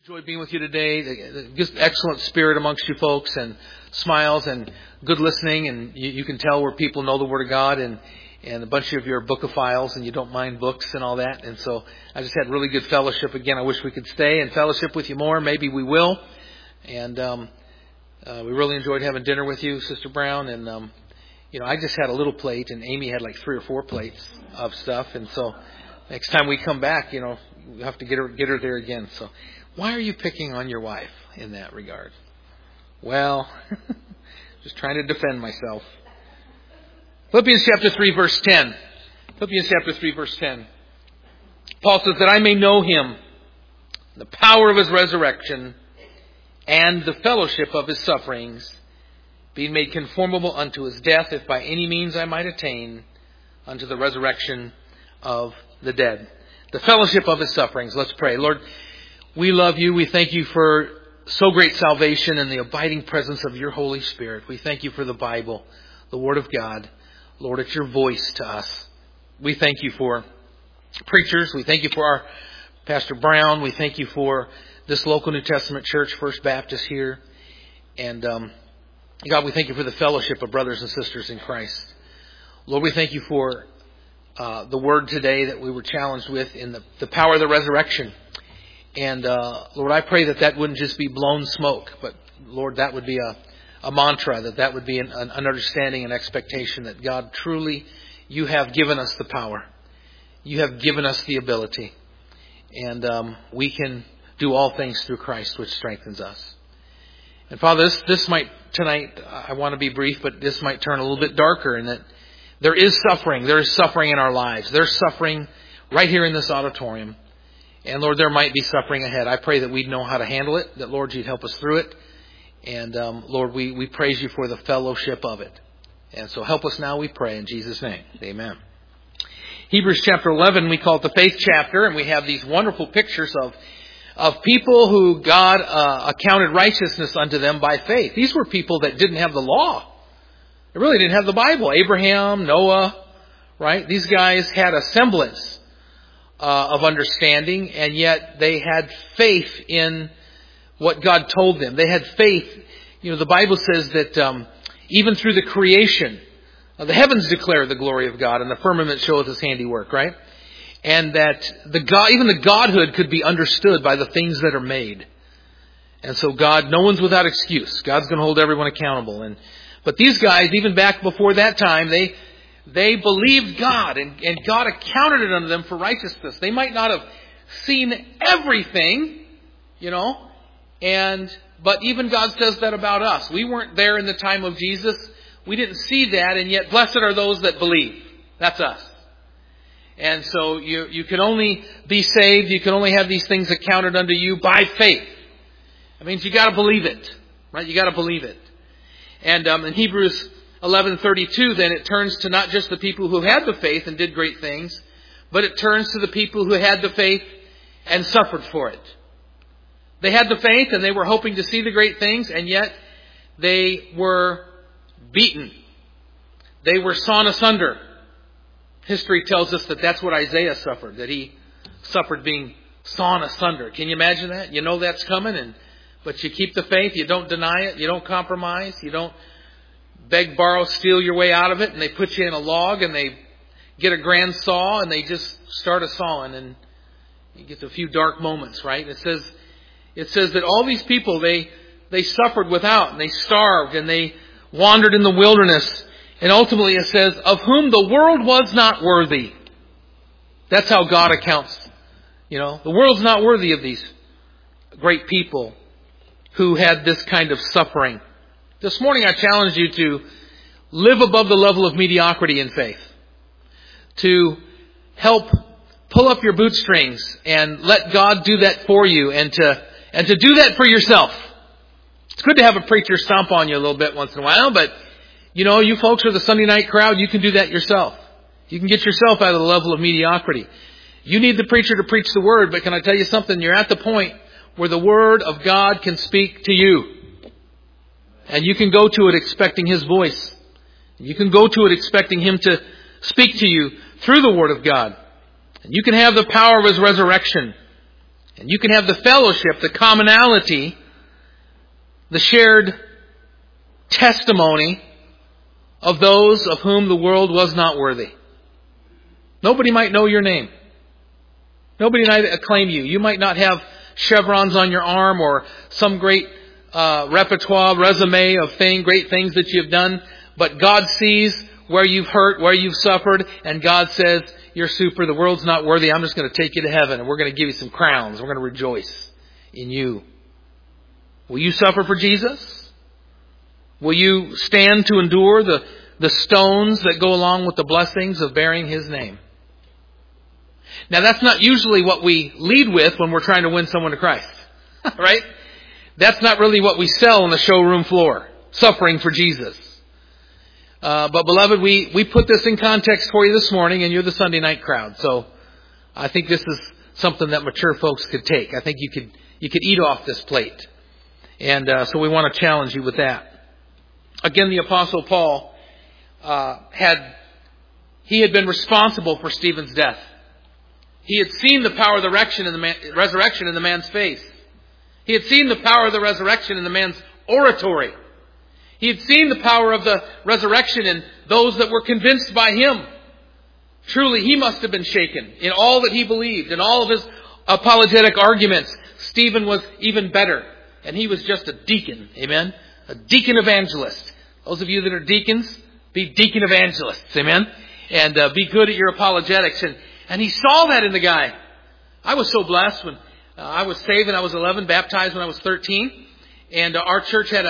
Enjoyed being with you today. Just excellent spirit amongst you folks, and smiles and good listening, and you can tell where people know the Word of God, and a bunch of your bookophiles, and you don't mind books and all that. And so I just had really good fellowship. Again, I wish we could stay and fellowship with you more. Maybe we will. And we really enjoyed having dinner with you, Sister Brown. And I just had a little plate, and Amy had like 3 or 4 plates of stuff. And so next time we come back, we have to get her there again. So. Why are you picking on your wife in that regard? Well, just trying to defend myself. Philippians chapter 3, verse 10. Philippians chapter 3, verse 10. Paul says that I may know Him, the power of His resurrection, and the fellowship of His sufferings, being made conformable unto His death, if by any means I might attain unto the resurrection of the dead. The fellowship of His sufferings. Let's pray. Lord, we love you. We thank you for so great salvation and the abiding presence of your Holy Spirit. We thank you for the Bible, the Word of God. Lord, it's your voice to us. We thank you for preachers. We thank you for our Pastor Brown. We thank you for this local New Testament church, First Baptist here. And God, we thank you for the fellowship of brothers and sisters in Christ. Lord, we thank you for the word today that we were challenged with in the power of the resurrection. And, Lord, I pray that wouldn't just be blown smoke, but, Lord, that would be a mantra, that would be an understanding and expectation that, God, truly, you have given us the power. You have given us the ability. And we can do all things through Christ, which strengthens us. And, Father, this might, tonight, I want to be brief, but this might turn a little bit darker in that there is suffering. There is suffering in our lives. There's suffering right here in this auditorium. And, Lord, there might be suffering ahead. I pray that we'd know how to handle it, that, Lord, you'd help us through it. And, Lord, we praise you for the fellowship of it. And so help us now, we pray, in Jesus' name. Amen. Hebrews chapter 11, we call it the faith chapter, and we have these wonderful pictures of people who God accounted righteousness unto them by faith. These were people that didn't have the law. They really didn't have the Bible. Abraham, Noah, right? These guys had a semblance of understanding, and yet they had faith in what God told them. They had faith. The Bible says that even through the creation, the heavens declare the glory of God, and the firmament showeth His handiwork, right? And that even the Godhood could be understood by the things that are made. And so no one's without excuse. God's going to hold everyone accountable. But these guys, even back before that time, they believed God, and God accounted it unto them for righteousness. They might not have seen everything, but even God says that about us. We weren't there in the time of Jesus. We didn't see that, and yet blessed are those that believe. That's us. And so you can only be saved, you can only have these things accounted unto you by faith. That means you got to believe it, right? You got to believe it. And in Hebrews 11:32, then it turns to not just the people who had the faith and did great things, but it turns to the people who had the faith and suffered for it. They had the faith and they were hoping to see the great things, and yet they were beaten. They were sawn asunder. History tells us that that's what Isaiah suffered, that he suffered being sawn asunder. Can you imagine that? You know that's coming, but you keep the faith, you don't deny it, you don't compromise, you don't beg, borrow, steal your way out of it, and they put you in a log, and they get a grand saw, and they just start a sawing, and you get a few dark moments, right? It says that all these people, they suffered without, and they starved, and they wandered in the wilderness, and ultimately it says, of whom the world was not worthy. That's how God accounts. The world's not worthy of these great people who had this kind of suffering. This morning I challenge you to live above the level of mediocrity in faith. To help pull up your bootstrings and let God do that for you, and to do that for yourself. It's good to have a preacher stomp on you a little bit once in a while, but you folks are the Sunday night crowd, you can do that yourself. You can get yourself out of the level of mediocrity. You need the preacher to preach the Word, but can I tell you something? You're at the point where the Word of God can speak to you. And you can go to it expecting His voice. You can go to it expecting Him to speak to you through the Word of God. And you can have the power of His resurrection. And you can have the fellowship, the commonality, the shared testimony of those of whom the world was not worthy. Nobody might know your name. Nobody might acclaim you. You might not have chevrons on your arm or some great resume of great things that you've done. But God sees where you've hurt, where you've suffered, and God says, you're super, the world's not worthy, I'm just going to take you to heaven, and we're going to give you some crowns. We're going to rejoice in you. Will you suffer for Jesus? Will you stand to endure the stones that go along with the blessings of bearing His name? Now, that's not usually what we lead with when we're trying to win someone to Christ. Right? That's not really what we sell on the showroom floor. Suffering for Jesus. But beloved, we put this in context for you this morning, and you're the Sunday night crowd. So I think this is something that mature folks could take. I think you could eat off this plate. And so we want to challenge you with that. Again, the Apostle Paul had been responsible for Stephen's death. He had seen the power of the resurrection in the man's face. He had seen the power of the resurrection in the man's oratory. He had seen the power of the resurrection in those that were convinced by him. Truly, he must have been shaken in all that he believed, in all of his apologetic arguments. Stephen was even better, and he was just a deacon. Amen? A deacon evangelist. Those of you that are deacons, be deacon evangelists. Amen? And be good at your apologetics. And he saw that in the guy. I was so blessed when I was saved when I was 11, baptized when I was 13. And our church had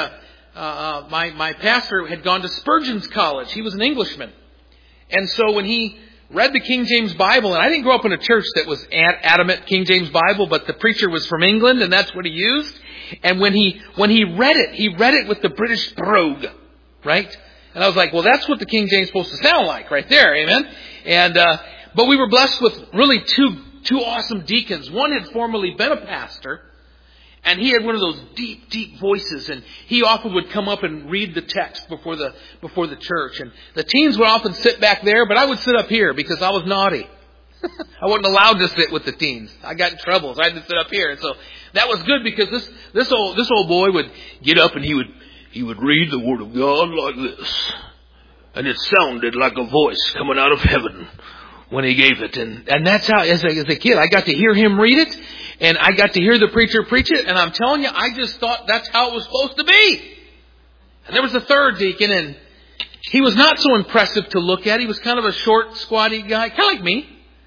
my pastor had gone to Spurgeon's College. He was an Englishman. And so when he read the King James Bible, and I didn't grow up in a church that was adamant King James Bible, but the preacher was from England, and that's what he used. And when he read it with the British brogue, right? And I was like, well, that's what the King James is supposed to sound like right there, amen? And but we were blessed with really two awesome deacons. One had formerly been a pastor, and he had one of those deep, deep voices, and he often would come up and read the text before the church. And the teens would often sit back there, but I would sit up here because I was naughty. I wasn't allowed to sit with the teens. I got in trouble, so I had to sit up here. And so that was good because this old boy would get up and he would read the Word of God like this. And it sounded like a voice coming out of heaven when he gave it. And that's how, as a kid, I got to hear him read it. And I got to hear the preacher preach it. And I'm telling you, I just thought that's how it was supposed to be. And there was a third deacon, and he was not so impressive to look at. He was kind of a short, squatty guy, kind of like me.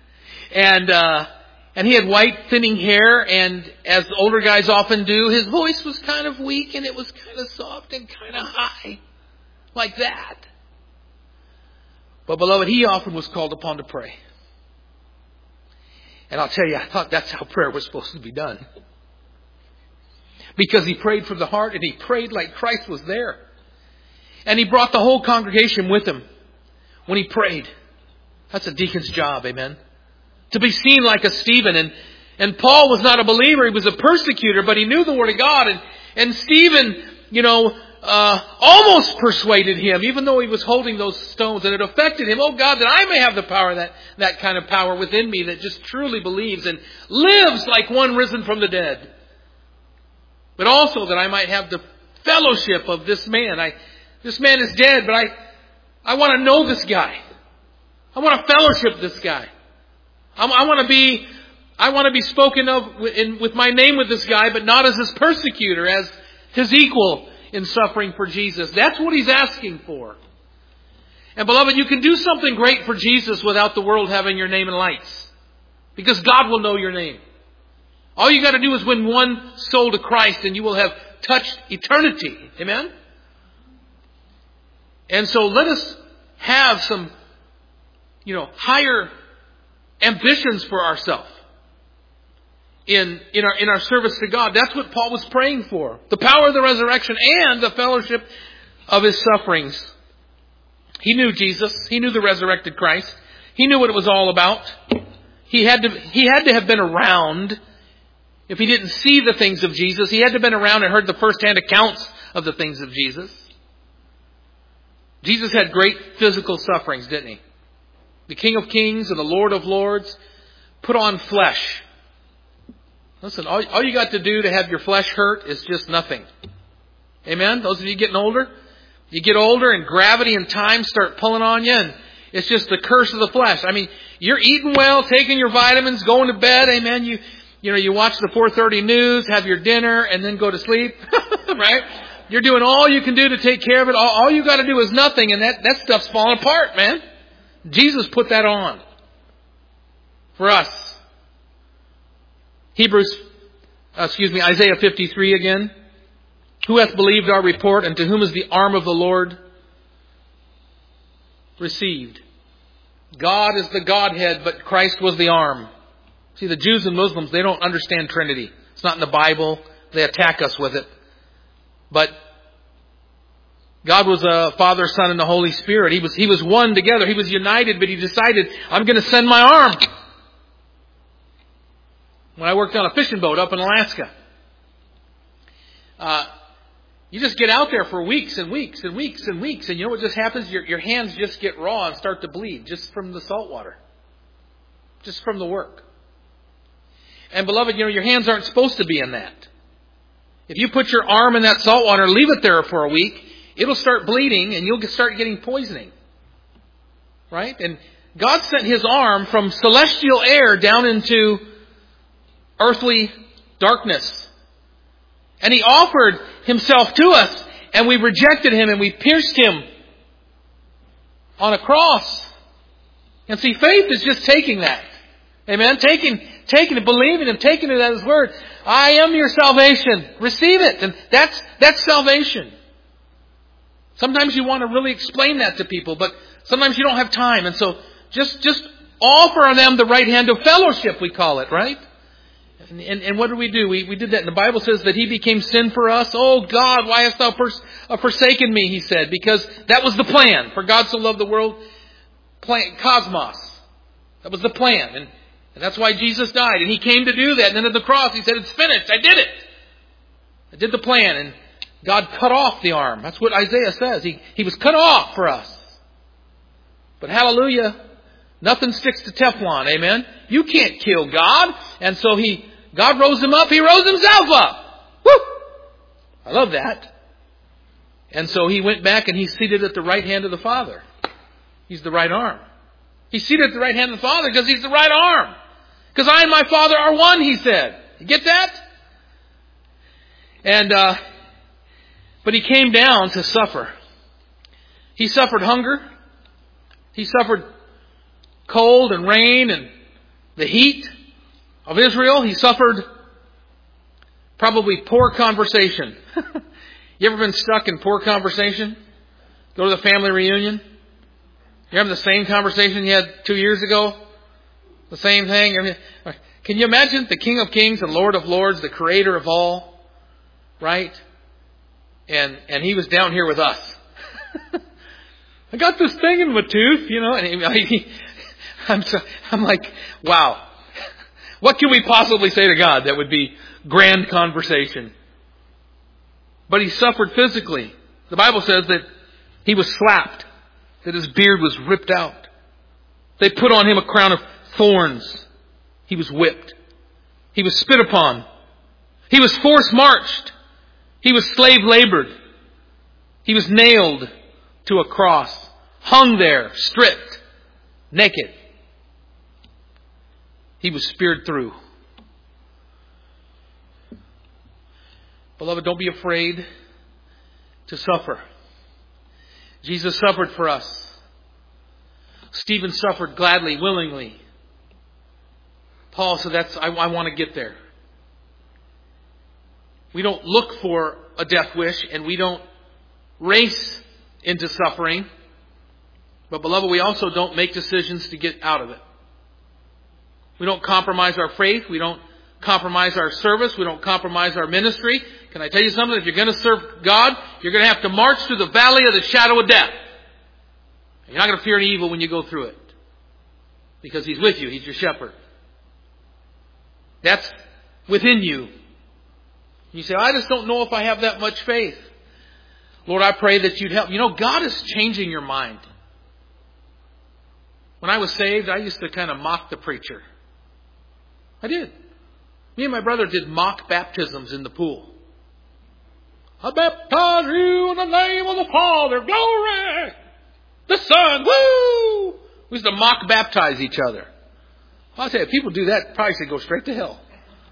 And he had white, thinning hair, and as older guys often do, his voice was kind of weak, and it was kind of soft and kind of high. Like that. But beloved, he often was called upon to pray. And I'll tell you, I thought that's how prayer was supposed to be done. Because he prayed from the heart, and he prayed like Christ was there. And he brought the whole congregation with him when he prayed. That's a deacon's job, amen? To be seen like a Stephen. And Paul was not a believer, he was a persecutor, but he knew the Word of God. And Stephen, almost persuaded him, even though he was holding those stones, and it affected him. Oh God, that I may have the power, that kind of power within me that just truly believes and lives like one risen from the dead. But also that I might have the fellowship of this man. This man is dead, but I want to know this guy. I want to fellowship this guy. I want to be spoken of with my name with this guy, but not as his persecutor, as his equal in suffering for Jesus. That's what he's asking for. And beloved, you can do something great for Jesus without the world having your name in lights. Because God will know your name. All you got to do is win one soul to Christ and you will have touched eternity. Amen? And so let us have some, higher ambitions for ourselves. In our service to God. That's what Paul was praying for. The power of the resurrection and the fellowship of his sufferings. He knew Jesus. He knew the resurrected Christ. He knew what it was all about. He had to have been around. If he didn't see the things of Jesus, he had to have been around and heard the first-hand accounts of the things of Jesus. Jesus had great physical sufferings, didn't he? The King of Kings and the Lord of Lords put on flesh. Listen, all you got to do to have your flesh hurt is just nothing. Amen? Those of you getting older, you get older and gravity and time start pulling on you, and it's just the curse of the flesh. I mean, you're eating well, taking your vitamins, going to bed. Amen? You watch the 4:30 news, have your dinner, and then go to sleep. Right? You're doing all you can do to take care of it. All you got to do is nothing, and that stuff's falling apart, man. Jesus put that on for us. Isaiah 53 again. Who hath believed our report, and to whom is the arm of the Lord received? God is the Godhead, but Christ was the arm. See, the Jews and Muslims, they don't understand Trinity. It's not in the Bible. They attack us with it. But God was a Father, Son, and the Holy Spirit. He was one together. He was united, but He decided, I'm going to send my arm. When I worked on a fishing boat up in Alaska, you just get out there for weeks and weeks and weeks and weeks, and you know what just happens? Your hands just get raw and start to bleed just from the salt water, just from the work. And beloved, your hands aren't supposed to be in that. If you put your arm in that salt water and leave it there for a week, it'll start bleeding and you'll start getting poisoning. Right? And God sent His arm from celestial air down into earthly darkness. And He offered Himself to us, and we rejected Him and we pierced Him on a cross. And see, faith is just taking that. Amen? Taking it, believing Him, taking it at His word. I am your salvation. Receive it. And that's salvation. Sometimes you want to really explain that to people, but sometimes you don't have time. And so just offer them the right hand of fellowship, we call it, right? And what do? We did that. And the Bible says that He became sin for us. Oh God, why hast thou forsaken me? He said, because that was the plan. For God so loved the world, cosmos. That was the plan. And that's why Jesus died. And He came to do that. And then at the cross He said, it's finished. I did it. I did the plan. And God cut off the arm. That's what Isaiah says. He was cut off for us. But hallelujah, nothing sticks to Teflon. Amen? You can't kill God. And so God rose Him up. He rose Himself up. Woo! I love that. And so He went back and He's seated at the right hand of the Father. He's the right arm. He's seated at the right hand of the Father because He's the right arm. Because I and my Father are one, He said. You get that? And, but He came down to suffer. He suffered hunger. He suffered cold and rain and the heat of Israel. He suffered probably poor conversation. You ever been stuck in poor conversation? Go to the family reunion. You're having the same conversation you had 2 years ago. The same thing. Can you imagine the King of Kings and Lord of Lords, the Creator of all, right? And He was down here with us. I got this thing in my tooth, and I'm like, wow. What can we possibly say to God that would be grand conversation? But He suffered physically. The Bible says that He was slapped, that His beard was ripped out. They put on Him a crown of thorns. He was whipped. He was spit upon. He was forced marched. He was slave labored. He was nailed to a cross, hung there, stripped, naked. He was speared through. Beloved, don't be afraid to suffer. Jesus suffered for us. Stephen suffered gladly, willingly. Paul said, I want to get there. We don't look for a death wish and we don't race into suffering. But beloved, we also don't make decisions to get out of it. We don't compromise our faith. We don't compromise our service. We don't compromise our ministry. Can I tell you something? If you're going to serve God, you're going to have to march through the valley of the shadow of death. You're not going to fear any evil when you go through it. Because He's with you. He's your shepherd. That's within you. You say, I just don't know if I have that much faith. Lord, I pray that You'd help. God is changing your mind. When I was saved, I used to kind of mock the preacher. I did. Me and my brother did mock baptisms in the pool. I baptize you in the name of the Father. Glory! The Son. Woo! We used to mock baptize each other. I'll tell you, if people do that, probably should go straight to hell.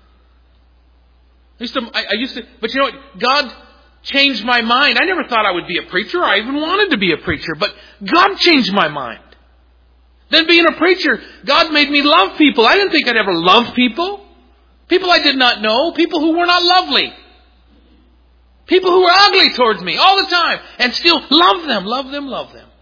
I used to, but you know what? God changed my mind. I never thought I would be a preacher. I even wanted to be a preacher, but God changed my mind. Then being a preacher, God made me love people. I didn't think I'd ever love people. People I did not know. People who were not lovely. People who were ugly towards me all the time. And still love them, love them, love them.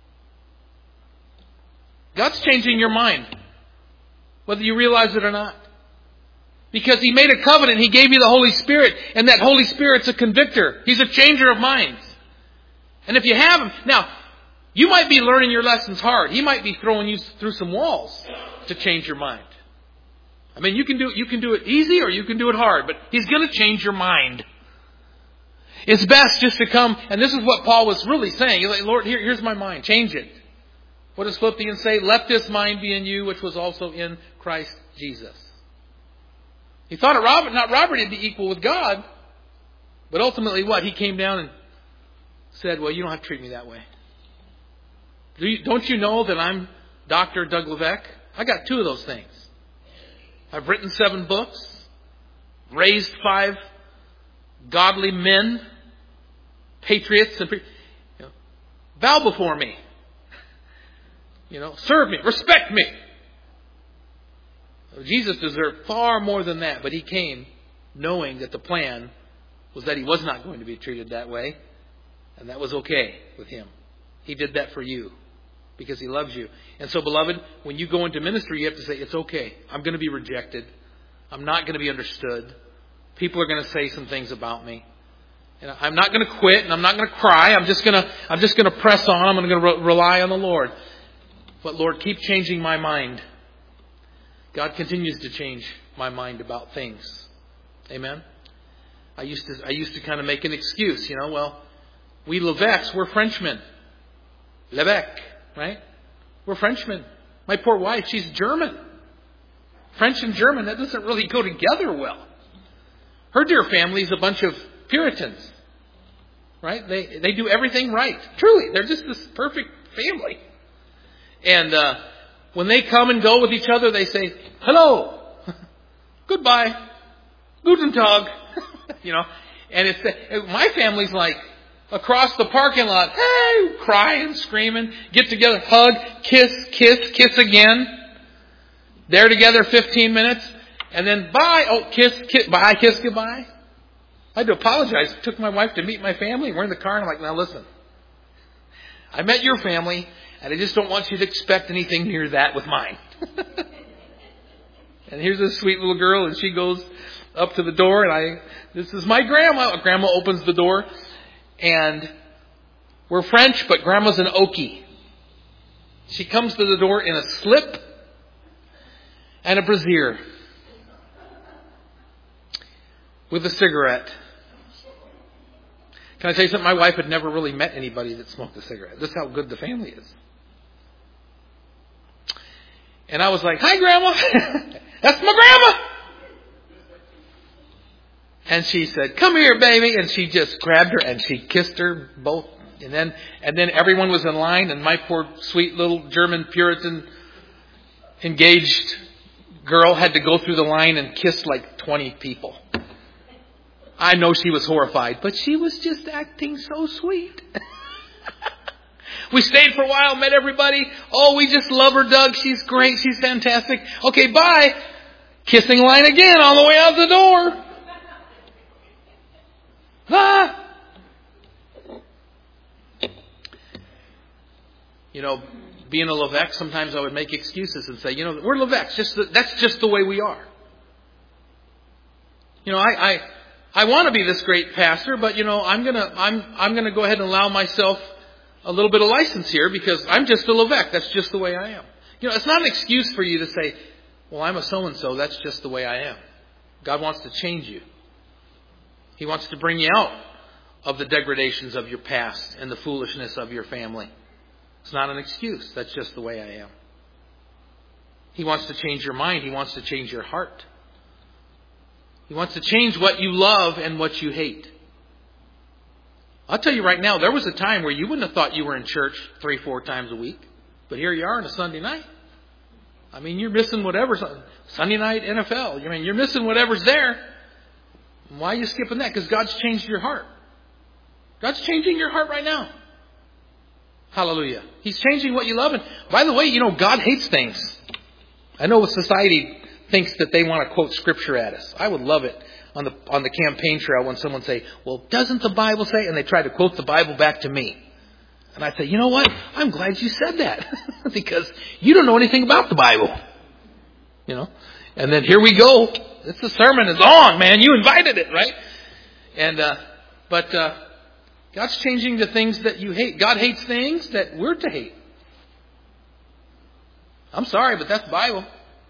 God's changing your mind. Whether you realize it or not. Because He made a covenant. He gave you the Holy Spirit. And that Holy Spirit's a convictor. He's a changer of minds. And if you have Him... Now, you might be learning your lessons hard. He might be throwing you through some walls to change your mind. I mean, you can do it easy or you can do it hard. But He's going to change your mind. It's best just to come... And this is what Paul was really saying. He's like, Lord, here's my mind. Change it. What does Philippians say? Let this mind be in you, which was also in Christ Jesus. He thought it not robbery to be equal with God. But ultimately what? He came down and said, well, you don't have to treat me that way. Don't you know that I'm Dr. Doug Levesque? I got 2 of those things. I've written 7 books. Raised 5 godly men. Patriots. And bow before me. Serve me. Respect me. Jesus deserved far more than that. But He came knowing that the plan was that He was not going to be treated that way. And that was okay with Him. He did that for you. Because He loves you. And so, beloved, when you go into ministry, you have to say, it's okay. I'm going to be rejected. I'm not going to be understood. People are going to say some things about me. And I'm not going to quit and I'm not going to cry. I'm just going to press on. I'm going to rely on the Lord. But Lord, keep changing my mind. God continues to change my mind about things. Amen. I used to kind of make an excuse, well, we Levesques, we're Frenchmen. Levesque, right? We're Frenchmen. My poor wife, she's German. French and German, that doesn't really go together well. Her dear family is a bunch of Puritans. Right? They do everything right. Truly, they're just this perfect family. And when they come and go with each other, they say, hello, goodbye, guten Tag, And my family's like across the parking lot, hey, crying, screaming, get together, hug, kiss, kiss again. They're together 15 minutes, and then bye, kiss, bye, kiss, goodbye. I had to apologize. I took my wife to meet my family. We're in the car, and I'm like, now listen, I met your family, and I just don't want you to expect anything near that with mine. And here's this sweet little girl, and she goes up to the door, and this is my grandma. Grandma opens the door, and we're French, but Grandma's an Okie. She comes to the door in a slip and a brassiere with a cigarette. Can I tell you something? My wife had never really met anybody that smoked a cigarette. This is how good the family is. And I was like, hi, Grandma. That's my grandma. And she said, come here, baby. And she just grabbed her and she kissed her both. And then everyone was in line. And my poor, sweet little German Puritan engaged girl had to go through the line and kiss like 20 people. I know she was horrified, but she was just acting so sweet. We stayed for a while, met everybody. Oh, we just love her, Doug. She's great. She's fantastic. Okay, bye. Kissing line again on the way out the door. Ah. Being a Levesque, sometimes I would make excuses and say, we're Levesques. That's just the way we are. I want to be this great pastor, but I'm gonna go ahead and allow myself a little bit of license here because I'm just a Levesque. That's just the way I am. It's not an excuse for you to say, well, I'm a so-and-so. That's just the way I am. God wants to change you. He wants to bring you out of the degradations of your past and the foolishness of your family. It's not an excuse. That's just the way I am. He wants to change your mind. He wants to change your heart. He wants to change what you love and what you hate. I'll tell you right now, there was a time where you wouldn't have thought you were in church 3-4 times a week. But here you are on a Sunday night. I mean, you're missing whatever's Sunday night NFL. I mean, you're missing whatever's there. Why are you skipping that? Because God's changed your heart. God's changing your heart right now. Hallelujah. He's changing what you love. And by the way, God hates things. I know society thinks that they want to quote Scripture at us. I would love it on the campaign trail when someone say, well, doesn't the Bible say? And they try to quote the Bible back to me. And I say, you know what? I'm glad you said that. Because you don't know anything about the Bible. And then here we go. The sermon is on, man. You invited it, right? And but God's changing the things that you hate. God hates things that we're to hate. I'm sorry, but that's the Bible.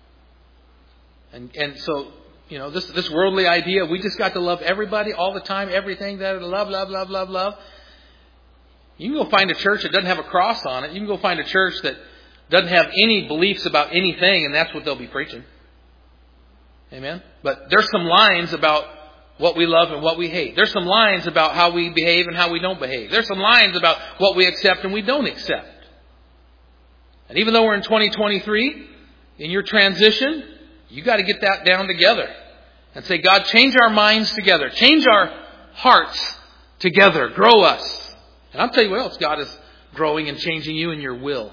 And so, this worldly idea, we just got to love everybody all the time, everything that love, love, love, love, love. You can go find a church that doesn't have a cross on it. You can go find a church that doesn't have any beliefs about anything, and that's what they'll be preaching. Amen? But there's some lines about what we love and what we hate. There's some lines about how we behave and how we don't behave. There's some lines about what we accept and we don't accept. And even though we're in 2023, in your transition, you got to get that down together. And say, God, change our minds together. Change our hearts together. Grow us. And I'll tell you what else God is growing and changing you in your will.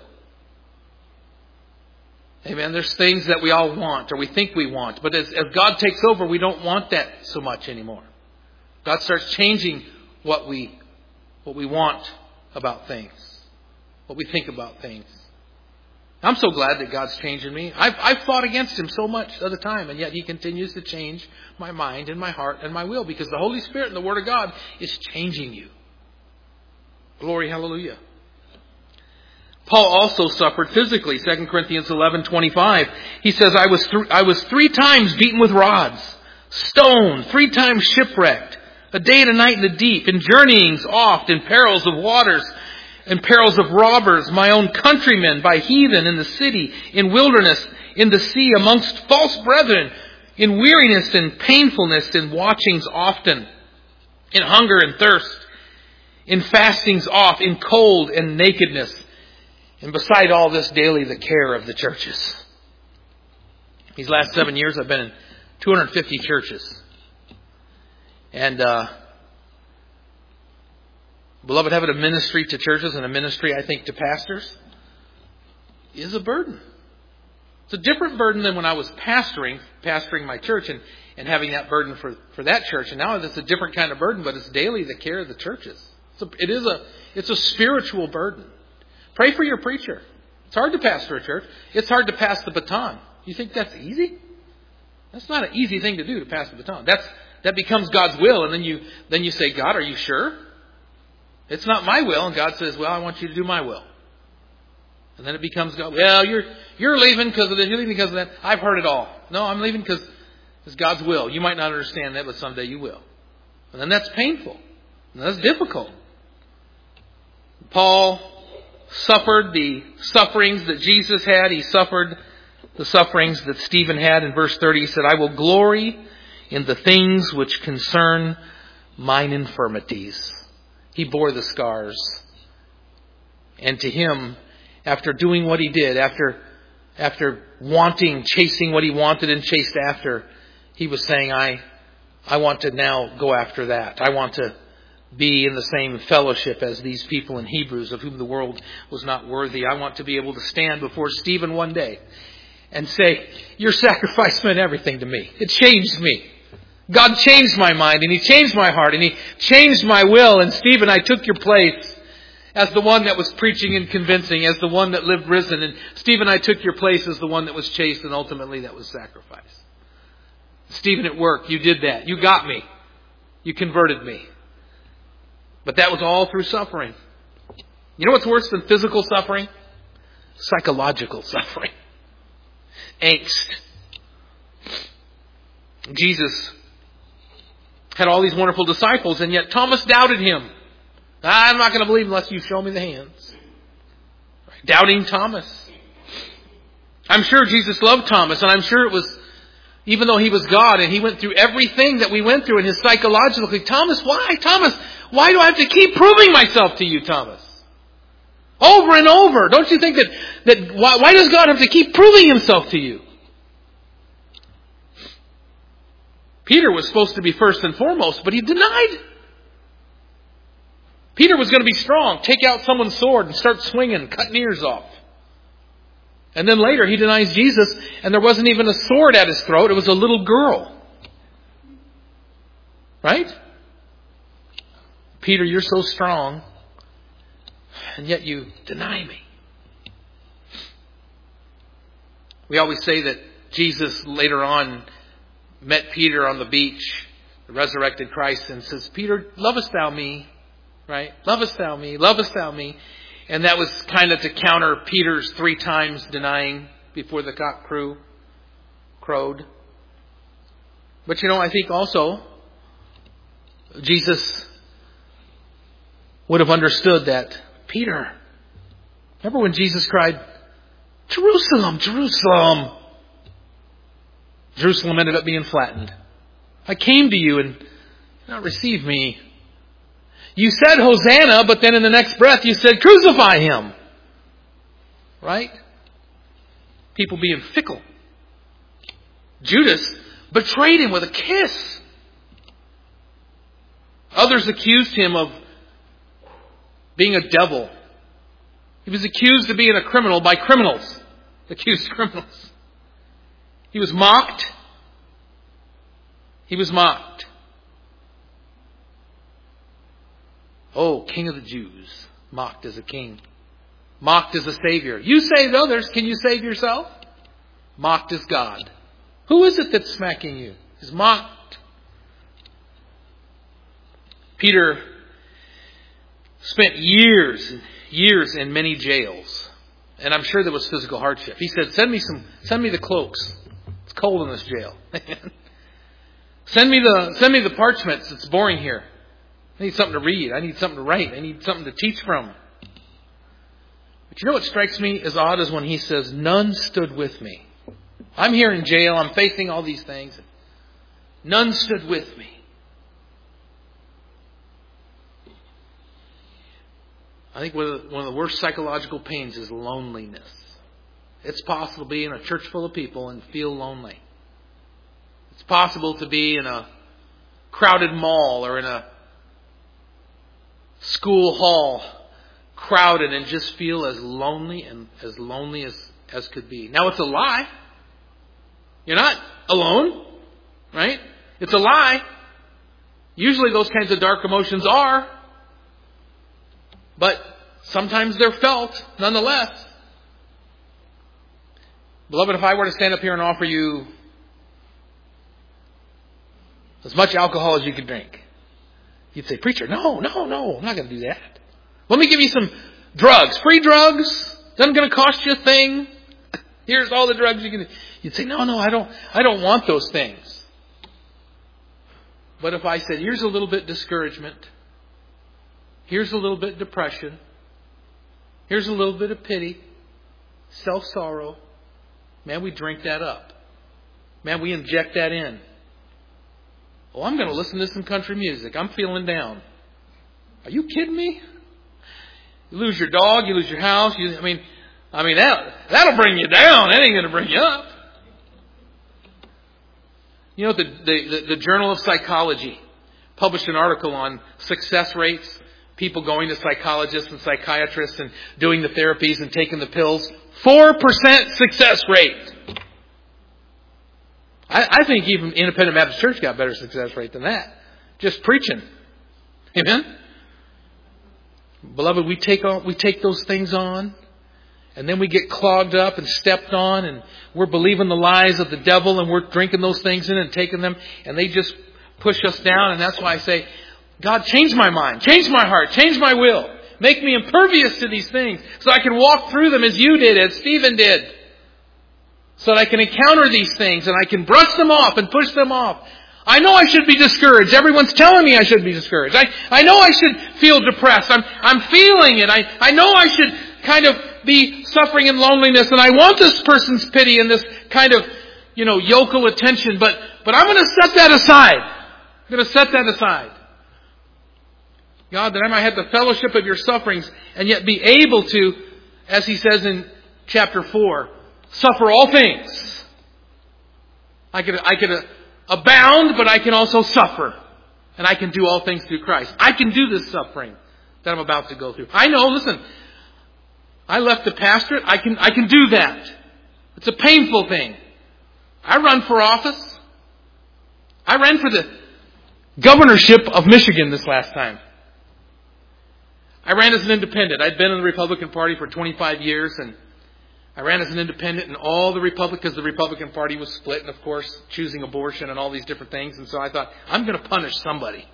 Amen. There's things that we all want or we think we want. But as God takes over, we don't want that so much anymore. God starts changing what we want about things. What we think about things. I'm so glad that God's changing me. I've fought against Him so much of the time. And yet He continues to change my mind and my heart and my will. Because the Holy Spirit and the Word of God is changing you. Glory, hallelujah. Paul also suffered physically. 2 Corinthians 11:25. He says, I was 3 times beaten with rods, stoned, 3 times shipwrecked, a day and a night in the deep, in journeyings oft, in perils of waters, in perils of robbers, my own countrymen, by heathen, in the city, in wilderness, in the sea, amongst false brethren, in weariness and painfulness, in watchings often, in hunger and thirst, in fastings oft, in cold and nakedness. And beside all this, daily the care of the churches. These last 7 years, I've been in 250 churches. And, beloved, having a ministry to churches and a ministry, I think, to pastors is a burden. It's a different burden than when I was pastoring my church and having that burden for that church. And now it's a different kind of burden, but it's daily the care of the churches. It's a spiritual burden. Pray for your preacher. It's hard to pastor a church. It's hard to pass the baton. You think that's easy? That's not an easy thing to do, to pass the baton. That becomes God's will, and then you say, God, are you sure? It's not my will, and God says, well, I want you to do my will. And then it becomes God. Well, you're leaving because of this. You're leaving because of that. I've heard it all. No, I'm leaving because it's God's will. You might not understand that, but someday you will. And then that's painful. And that's difficult. Paul suffered the sufferings that Jesus had. He suffered the sufferings that Stephen had. In verse 30, he said, I will glory in the things which concern mine infirmities. He bore the scars. And to him, after doing what he did, after chasing what he wanted and chased after, he was saying, I want to now go after that. I want to be in the same fellowship as these people in Hebrews, of whom the world was not worthy. I want to be able to stand before Stephen one day and say, your sacrifice meant everything to me. It changed me. God changed my mind, and He changed my heart, and He changed my will. And Stephen, I took your place as the one that was preaching and convincing, as the one that lived risen. And Stephen, I took your place as the one that was chased, and ultimately that was sacrificed. Stephen, at work, you did that. You got me. You converted me. But that was all through suffering. You know what's worse than physical suffering? Psychological suffering. Angst. Jesus had all these wonderful disciples, and yet Thomas doubted Him. I'm not going to believe unless you show me the hands. Doubting Thomas. I'm sure Jesus loved Thomas, and I'm sure it was Even though he was God and he went through everything that we went through in his psychologically. Thomas, why? Thomas, why do I have to keep proving myself to you, Thomas? Over and over. Don't you think that why does God have to keep proving himself to you? Peter was supposed to be first and foremost, but he denied. Peter was going to be strong, take out someone's sword and start swinging, cutting ears off. And then later he denies Jesus, and there wasn't even a sword at his throat. It was a little girl. Right? Peter, you're so strong, and yet you deny me. We always say that Jesus later on met Peter on the beach, the resurrected Christ, and says, Peter, lovest thou me? Right? Lovest thou me? Lovest thou me? And that was kind of to counter Peter's 3 times denying before the cock crowed. But I think also Jesus would have understood that Peter, remember when Jesus cried, Jerusalem, Jerusalem. Jerusalem ended up being flattened. I came to you and you did not receive me. You said Hosanna, but then in the next breath you said crucify him. Right? People being fickle. Judas betrayed him with a kiss. Others accused him of being a devil. He was accused of being a criminal by criminals. Accused criminals. He was mocked. He was mocked. Oh, King of the Jews, mocked as a king. Mocked as a Savior. You saved others. Can you save yourself? Mocked as God. Who is it that's smacking you? He's mocked. Peter spent years in many jails. And I'm sure there was physical hardship. He said, send me the cloaks. It's cold in this jail. Send me the parchments. It's boring here. I need something to read. I need something to write. I need something to teach from. But you know what strikes me as odd is when he says, none stood with me. I'm here in jail. I'm facing all these things. None stood with me. I think one of the worst psychological pains is loneliness. It's possible to be in a church full of people and feel lonely. It's possible to be in a crowded mall or in a school hall, crowded, and just feel as lonely as could be. Now it's a lie. You're not alone, right? It's a lie. Usually those kinds of dark emotions are, but sometimes they're felt nonetheless. Beloved, if I were to stand up here and offer you as much alcohol as you could drink, you'd say, preacher, no, I'm not going to do that. Let me give you some drugs, free drugs. It's not going to cost you a thing. Here's all the drugs you can. You'd say, no, I don't want those things. But if I said, here's a little bit discouragement, here's a little bit depression, here's a little bit of pity, self-sorrow, man, we drink that up. Man, we inject that in. Oh, I'm going to listen to some country music. I'm feeling down. Are you kidding me? You lose your dog, you lose your house. I mean that'll bring you down. That ain't going to bring you up. You know, the Journal of Psychology published an article on success rates, people going to psychologists and psychiatrists and doing the therapies and taking the pills. 4% success rate. I think even Independent Baptist Church got better success rate than that. Just preaching. Amen? Beloved, we take those things on, and then we get clogged up and stepped on, and we're believing the lies of the devil, and we're drinking those things in and taking them, and they just push us down. And that's why I say, God, change my mind, change my heart, change my will. Make me impervious to these things so I can walk through them as you did, as Stephen did. So that I can encounter these things and I can brush them off and push them off. I know I should be discouraged. Everyone's telling me I should be discouraged. I know I should feel depressed. I'm feeling it. I know I should kind of be suffering in loneliness, and I want this person's pity and this kind of yokel attention, but I'm going to set that aside. I'm going to set that aside. God, that I might have the fellowship of your sufferings and yet be able to, as he says in chapter 4, suffer all things. I could abound, but I can also suffer. And I can do all things through Christ. I can do this suffering that I'm about to go through. I know, listen, I left the pastorate. I can do that. It's a painful thing. I run for office. I ran for the governorship of Michigan this last time. I ran as an independent. I'd been in the Republican Party for 25 years, and I ran as an independent, and all the because the Republican Party was split, and of course, choosing abortion and all these different things. And so I thought, I'm going to punish somebody.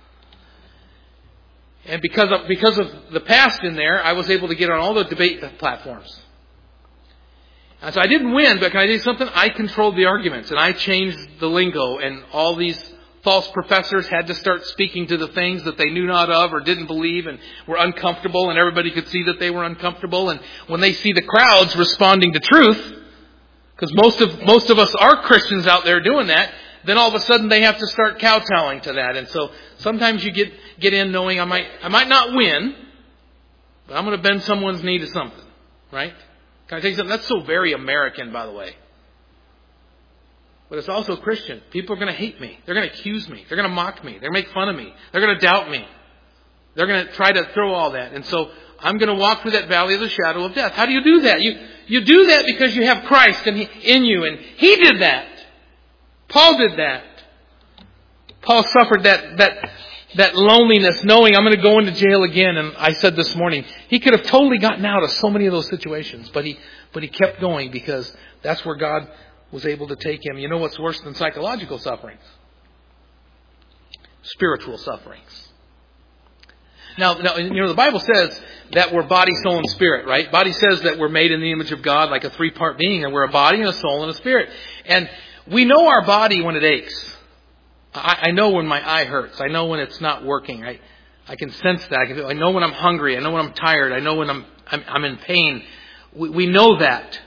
And because of the past in there, I was able to get on all the debate platforms. And so I didn't win, but can I tell you something? I controlled the arguments, and I changed the lingo, and all these false professors had to start speaking to the things that they knew not of or didn't believe and were uncomfortable, and everybody could see that they were uncomfortable. And when they see the crowds responding to truth, because most of us are Christians out there doing that, then all of a sudden they have to start kowtowing to that. And so sometimes you get in knowing I might not win, but I'm going to bend someone's knee to something, right? Can I tell you something? That's so very American, by the way. But it's also Christian. People are going to hate me. They're going to accuse me. They're going to mock me. They're going to make fun of me. They're going to doubt me. They're going to try to throw all that. And so I'm going to walk through that valley of the shadow of death. How do you do that? You do that because you have Christ in you. And He did that. Paul did that. Paul suffered that loneliness, knowing I'm going to go into jail again. And I said this morning, he could have totally gotten out of so many of those situations. But he kept going because that's where God was able to take him. You know what's worse than psychological sufferings? Spiritual sufferings. Now, the Bible says that we're body, soul, and spirit, right? Body says that we're made in the image of God, like a three-part being, and we're a body and a soul and a spirit. And we know our body when it aches. I know when my eye hurts. I know when it's not working. I can sense that. I know when I'm hungry. I know when I'm tired. I know when I'm in pain. We know that.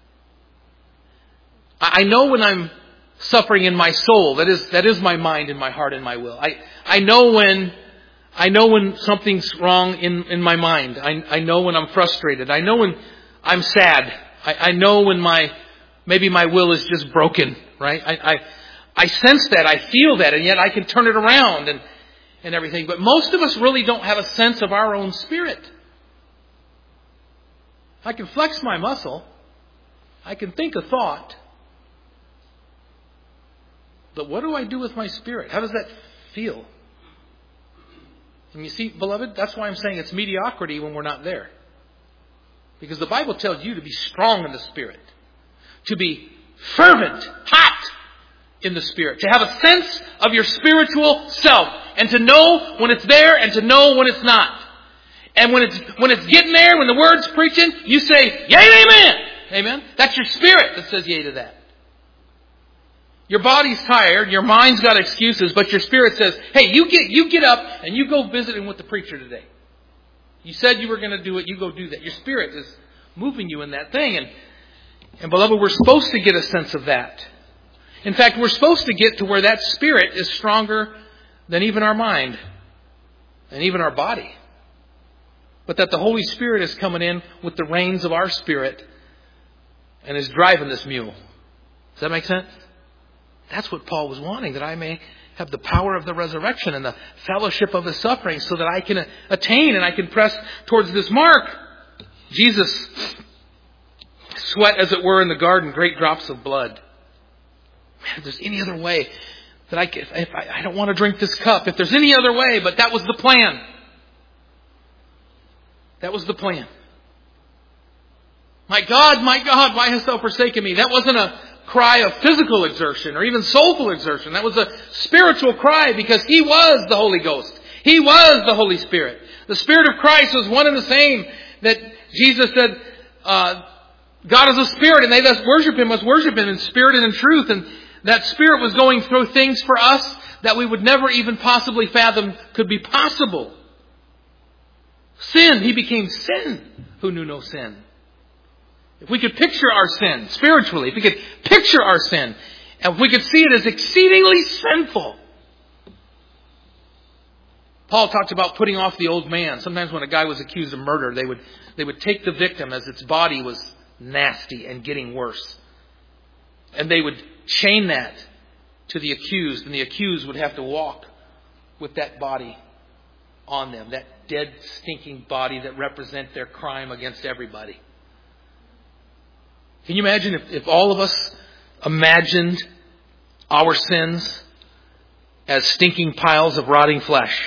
I know when I'm suffering in my soul. That is my mind and my heart and my will. I know when something's wrong in my mind. I know when I'm frustrated. I know when I'm sad. I know when maybe my will is just broken, right? I sense that. I feel that, and yet I can turn it around and everything. But most of us really don't have a sense of our own spirit. I can flex my muscle. I can think a thought. But what do I do with my spirit? How does that feel? And you see, beloved, that's why I'm saying it's mediocrity when we're not there. Because the Bible tells you to be strong in the Spirit. To be fervent, hot in the Spirit. To have a sense of your spiritual self. And to know when it's there and to know when it's not. And when it's getting there, when the Word's preaching, you say, yea and amen. Amen? That's your spirit that says yea to that. Your body's tired, your mind's got excuses, but your spirit says, hey, you get up and you go visiting with the preacher today. You said you were going to do it, you go do that. Your spirit is moving you in that thing. And beloved, we're supposed to get a sense of that. In fact, we're supposed to get to where that spirit is stronger than even our mind and even our body. But that the Holy Spirit is coming in with the reins of our spirit and is driving this mule. Does that make sense? That's what Paul was wanting, that I may have the power of the resurrection and the fellowship of the suffering so that I can attain and I can press towards this mark. Jesus sweat, as it were, in the garden, great drops of blood. Man, if there's any other way that I don't want to drink this cup, if there's any other way, but that was the plan. That was the plan. My God, why hast thou forsaken me? That wasn't a cry of physical exertion or even soulful exertion. That was a spiritual cry because He was the Holy Ghost. He was the Holy Spirit. The Spirit of Christ was one and the same, that Jesus said, God is a spirit, and they that worship Him must worship Him in spirit and in truth. And that Spirit was going through things for us that we would never even possibly fathom could be possible. Sin, He became sin who knew no sin. If we could picture our sin spiritually, if we could picture our sin, and if we could see it as exceedingly sinful. Paul talked about putting off the old man. Sometimes when a guy was accused of murder, they would take the victim as its body was nasty and getting worse. And they would chain that to the accused, and the accused would have to walk with that body on them, that dead, stinking body that represents their crime against everybody. Can you imagine if all of us imagined our sins as stinking piles of rotting flesh?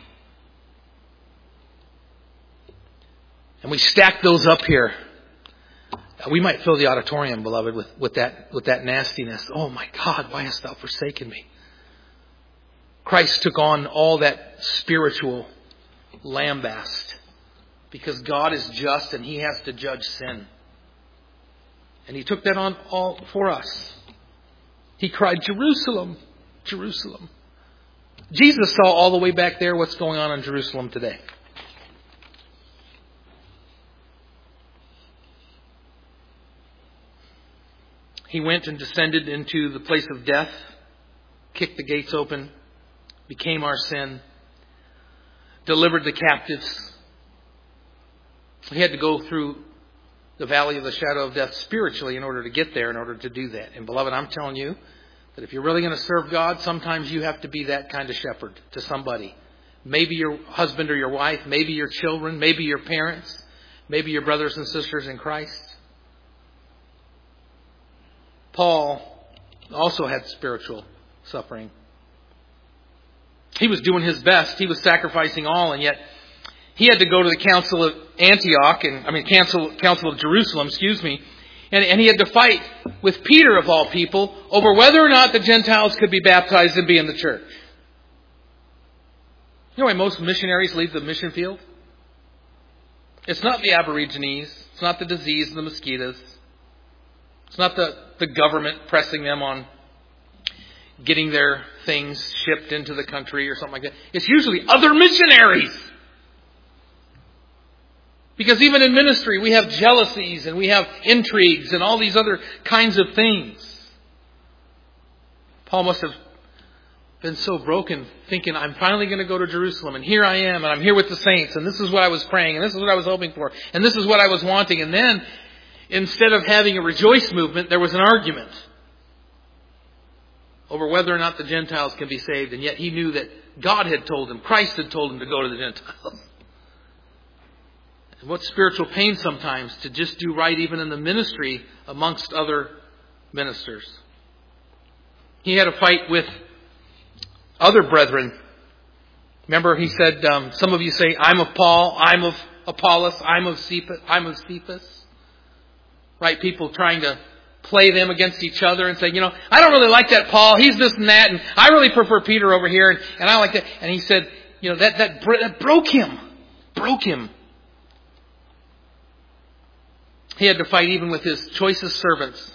And we stack those up here. We might fill the auditorium, beloved, with that nastiness. Oh my God, why hast thou forsaken me? Christ took on all that spiritual lambast because God is just and He has to judge sin. And He took that on all for us. He cried, Jerusalem, Jerusalem. Jesus saw all the way back there what's going on in Jerusalem today. He went and descended into the place of death, kicked the gates open, became our sin, delivered the captives. He had to go through the valley of the shadow of death spiritually in order to get there, in order to do that. And beloved, I'm telling you that if you're really going to serve God, sometimes you have to be that kind of shepherd to somebody. Maybe your husband or your wife, maybe your children, maybe your parents, maybe your brothers and sisters in Christ. Paul also had spiritual suffering. He was doing his best. He was sacrificing all, and yet he had to go to the council of council of Jerusalem, and he had to fight with Peter of all people over whether or not the Gentiles could be baptized and be in the church. You know why most missionaries leave the mission field? It's not the Aborigines. It's not the disease and the mosquitoes. It's not the government pressing them on getting their things shipped into the country or something like that. It's usually other missionaries. Because even in ministry, we have jealousies and we have intrigues and all these other kinds of things. Paul must have been so broken, thinking, I'm finally going to go to Jerusalem, and here I am, and I'm here with the saints, and this is what I was praying, and this is what I was hoping for, and this is what I was wanting. And then, instead of having a rejoice movement, there was an argument over whether or not the Gentiles can be saved. And yet he knew that God had told him, Christ had told him to go to the Gentiles. And what spiritual pain sometimes to just do right even in the ministry amongst other ministers. He had a fight with other brethren. Remember, he said, some of you say, I'm of Paul, I'm of Apollos, I'm of Cephas. Right? People trying to play them against each other and say, I don't really like that Paul. He's this and that. And I really prefer Peter over here. And I like that. And he said, that broke him. Broke him. He had to fight even with his choicest servants.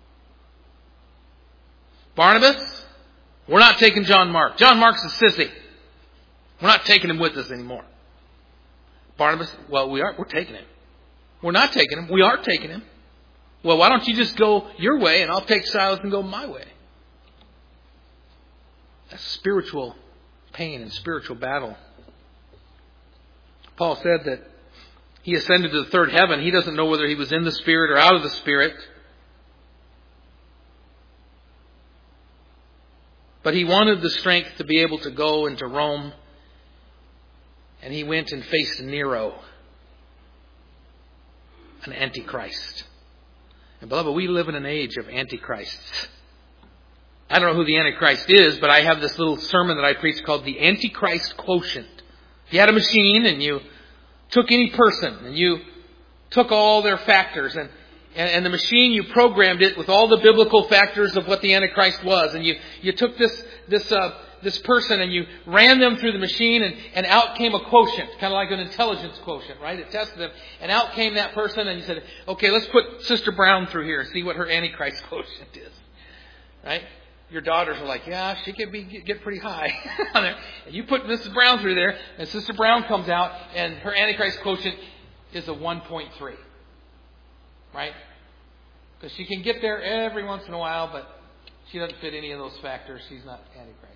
Barnabas, we're not taking John Mark. John Mark's a sissy. We're not taking him with us anymore. Barnabas, well, we're taking him. We're not taking him. We are taking him. Well, why don't you just go your way and I'll take Silas and go my way? That's spiritual pain and spiritual battle. Paul said that he ascended to the third heaven. He doesn't know whether he was in the Spirit or out of the Spirit. But he wanted the strength to be able to go into Rome. And he went and faced Nero, an antichrist. And beloved, we live in an age of antichrists. I don't know who the antichrist is, but I have this little sermon that I preach called the Antichrist Quotient. If you had a machine and you took any person and you took all their factors and the machine, you programmed it with all the biblical factors of what the Antichrist was, and you took this person and you ran them through the machine, and out came a quotient, kind of like an intelligence quotient, right? It tested them, and out came that person, and you said, okay, let's put Sister Brown through here and see what her Antichrist quotient is, right? Your daughters are like, yeah, she could get pretty high on there. And you put Mrs. Brown through there, and Sister Brown comes out, and her Antichrist quotient is a 1.3, right? Because she can get there every once in a while, but she doesn't fit any of those factors. She's not Antichrist.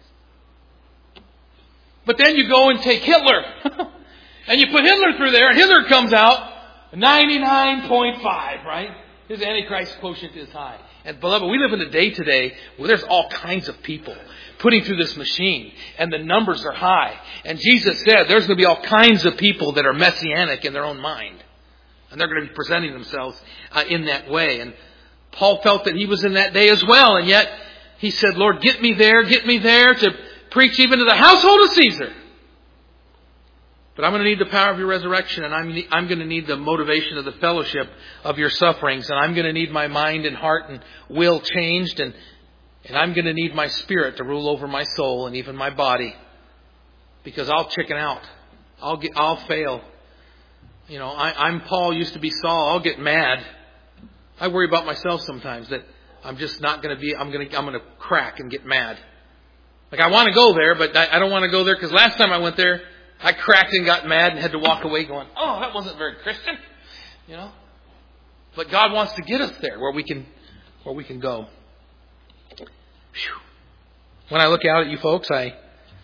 But then you go and take Hitler. And you put Hitler through there, and Hitler comes out 99.5, right? His Antichrist quotient is high. And beloved, we live in a day today where there's all kinds of people putting through this machine, and the numbers are high. And Jesus said there's going to be all kinds of people that are messianic in their own mind. And they're going to be presenting themselves in that way. And Paul felt that he was in that day as well. And yet he said, Lord, get me there to preach even to the household of Caesar. But I'm going to need the power of your resurrection, and I'm going to need the motivation of the fellowship of your sufferings, and I'm going to need my mind and heart and will changed, and I'm going to need my spirit to rule over my soul and even my body, because I'll chicken out. I'll fail. You know, I'm Paul, used to be Saul. I'll get mad. I worry about myself sometimes that I'm just not going to be. I'm going to crack and get mad. Like I want to go there, but I don't want to go there because last time I went there, I cracked and got mad and had to walk away going, oh, that wasn't very Christian. You know? But God wants to get us there where we can go. Whew. When I look out at you folks, I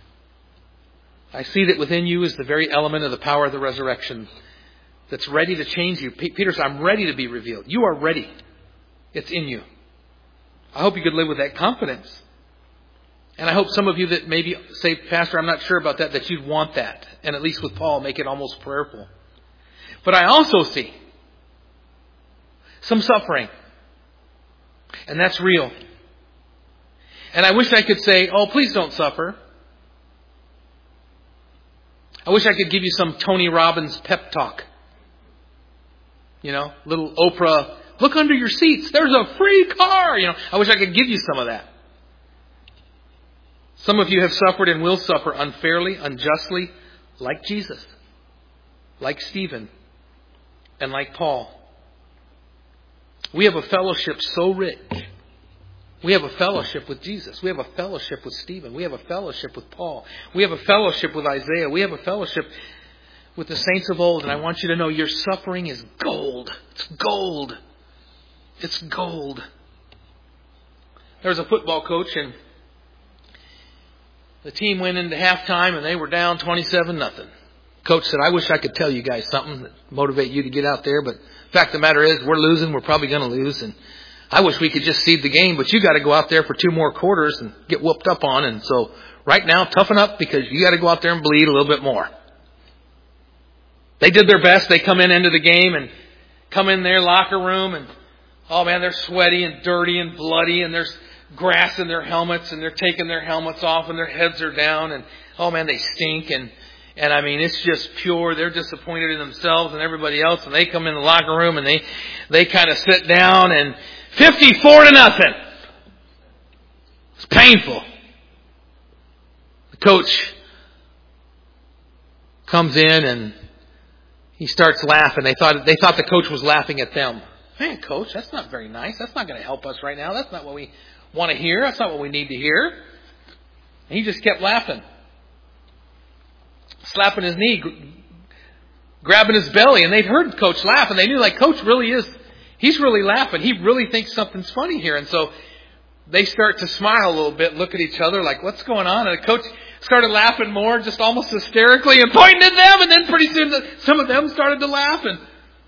see that within you is the very element of the power of the resurrection that's ready to change you. Peter said, I'm ready to be revealed. You are ready. It's in you. I hope you could live with that confidence. And I hope some of you that maybe say, Pastor, I'm not sure about that you'd want that. And at least with Paul, make it almost prayerful. But I also see some suffering. And that's real. And I wish I could say, oh, please don't suffer. I wish I could give you some Tony Robbins pep talk. You know, little Oprah, look under your seats. There's a free car. You know, I wish I could give you some of that. Some of you have suffered and will suffer unfairly, unjustly, like Jesus, like Stephen, and like Paul. We have a fellowship so rich. We have a fellowship with Jesus. We have a fellowship with Stephen. We have a fellowship with Paul. We have a fellowship with Isaiah. We have a fellowship with the saints of old. And I want you to know your suffering is gold. It's gold. It's gold. There was a football coach, and the team went into halftime and they were down 27-0. Coach said, I wish I could tell you guys something that motivate you to get out there, but the fact of the matter is we're losing. We're probably going to lose, and I wish we could just seed the game, but you got to go out there for 2 more quarters and get whooped up on. And so right now, toughen up because you got to go out there and bleed a little bit more. They did their best. They come into the game and come in their locker room and, oh man, they're sweaty and dirty and bloody, and there's grass in their helmets, and they're taking their helmets off and their heads are down, and oh man, they stink, and I mean, it's just pure. They're disappointed in themselves and everybody else, and they come in the locker room and they kind of sit down, and 54-0. It's painful. The coach comes in and he starts laughing. They thought the coach was laughing at them. Man, coach, that's not very nice. That's not going to help us right now. That's not what we want to hear. That's not what we need to hear. And he just kept laughing. Slapping his knee, grabbing his belly. And they'd heard Coach laugh, and they knew, like, Coach really is, he's really laughing. He really thinks something's funny here. And so they start to smile a little bit, look at each other like, what's going on? And the coach started laughing more, just almost hysterically, and pointing at them. And then pretty soon some of them started to laugh. And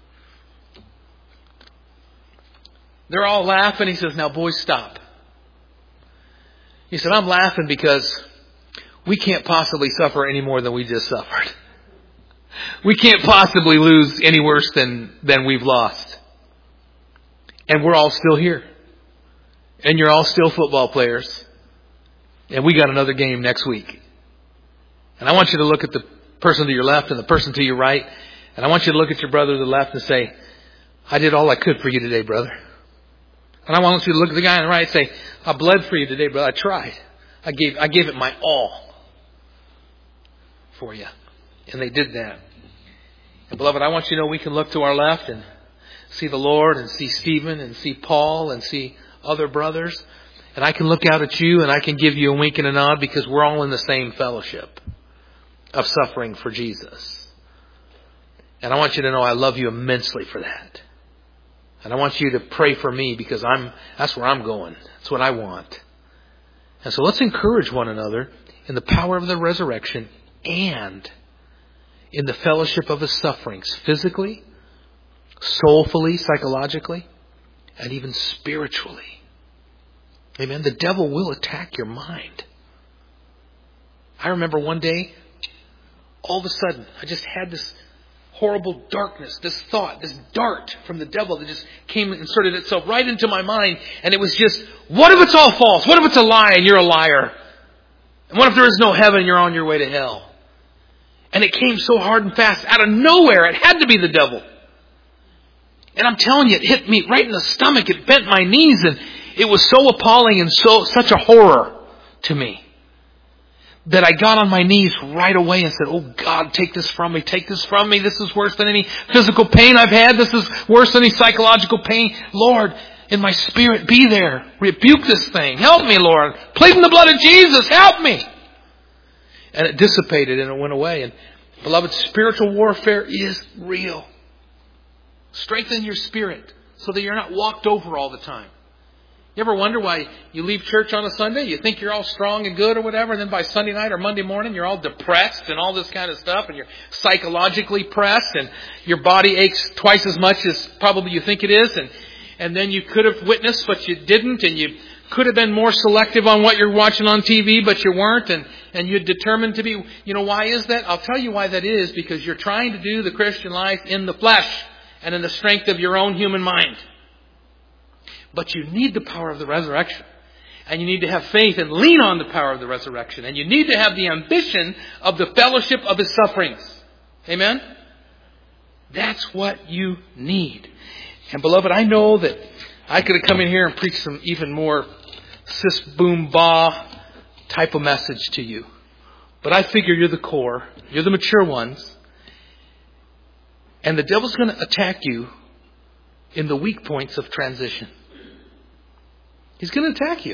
they're all laughing. He says, now boys, stop. He said, I'm laughing because we can't possibly suffer any more than we just suffered. We can't possibly lose any worse than we've lost. And we're all still here. And you're all still football players. And we got another game next week. And I want you to look at the person to your left and the person to your right. And I want you to look at your brother to the left and say, I did all I could for you today, brother. And I want you to look at the guy on the right and say, I bled for you today, brother. I tried. I gave it my all for you. And they did that. And beloved, I want you to know we can look to our left and see the Lord and see Stephen and see Paul and see other brothers. And I can look out at you and I can give you a wink and a nod because we're all in the same fellowship of suffering for Jesus. And I want you to know I love you immensely for that. And I want you to pray for me because that's where I'm going. That's what I want. And so let's encourage one another in the power of the resurrection and in the fellowship of His sufferings, physically, soulfully, psychologically, and even spiritually. Amen. The devil will attack your mind. I remember one day, all of a sudden, I just had this horrible darkness, this thought, this dart from the devil that just came and inserted itself right into my mind. And it was just, what if it's all false? What if it's a lie and you're a liar? And what if there is no heaven and you're on your way to hell? And it came so hard and fast out of nowhere. It had to be the devil. And I'm telling you, it hit me right in the stomach. It bent my knees, and it was so appalling and such a horror to me that I got on my knees right away and said, oh God, take this from me. Take this from me. This is worse than any physical pain I've had. This is worse than any psychological pain. Lord, in my spirit, be there. Rebuke this thing. Help me, Lord. Pleading the blood of Jesus. Help me. And it dissipated and it went away. And beloved, spiritual warfare is real. Strengthen your spirit so that you're not walked over all the time. You ever wonder why you leave church on a Sunday? You think you're all strong and good or whatever, and then by Sunday night or Monday morning, you're all depressed and all this kind of stuff, and you're psychologically pressed, and your body aches twice as much as probably you think it is, and then you could have witnessed, but you didn't, and you could have been more selective on what you're watching on TV, but you weren't, and you're determined to be. You know, why is that? I'll tell you why that is, because you're trying to do the Christian life in the flesh and in the strength of your own human mind. But you need the power of the resurrection. And you need to have faith and lean on the power of the resurrection. And you need to have the ambition of the fellowship of His sufferings. Amen? That's what you need. And beloved, I know that I could have come in here and preached some even more sis boom ba type of message to you. But I figure you're the core. You're the mature ones. And the devil's going to attack you in the weak points of transition. He's going to attack you.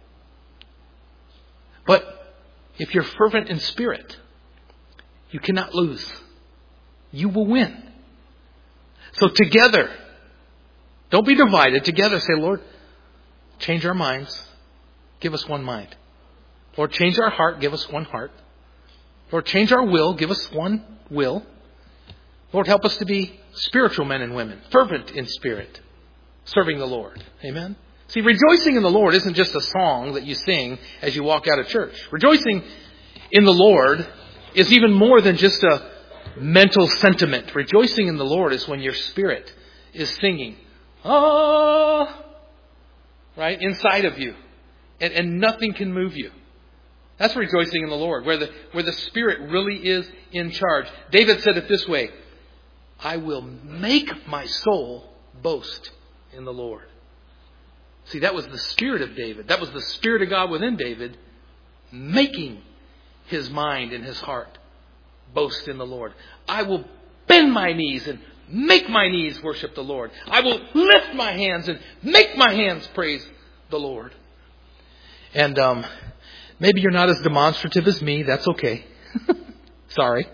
But if you're fervent in spirit, you cannot lose. You will win. So together, don't be divided. Together say, Lord, change our minds. Give us one mind. Lord, change our heart. Give us one heart. Lord, change our will. Give us one will. Lord, help us to be spiritual men and women, fervent in spirit, serving the Lord. Amen? See, rejoicing in the Lord isn't just a song that you sing as you walk out of church. Rejoicing in the Lord is even more than just a mental sentiment. Rejoicing in the Lord is when your spirit is singing, ah, right, inside of you. And nothing can move you. That's rejoicing in the Lord, where the Spirit really is in charge. David said it this way, I will make my soul boast in the Lord. See, that was the spirit of David. That was the Spirit of God within David, making his mind and his heart boast in the Lord. I will bend my knees and make my knees worship the Lord. I will lift my hands and make my hands praise the Lord. And maybe you're not as demonstrative as me. That's okay. Sorry.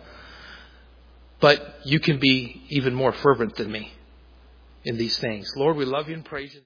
But you can be even more fervent than me in these things. Lord, we love you and praise you.